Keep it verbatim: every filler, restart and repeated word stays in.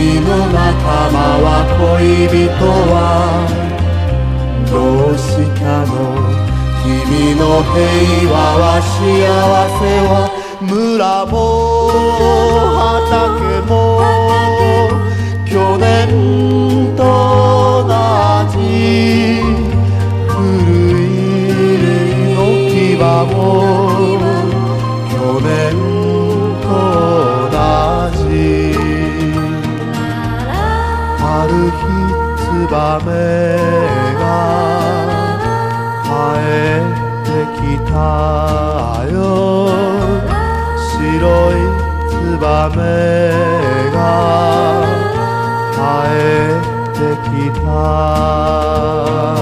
君の仲間は恋人はどうしたの。君の平和は幸せは村も畑も去年と同じ。古いの木場も去年と同じ。ある日ツバメが帰ってきたよ。白いツバメが帰ってきた。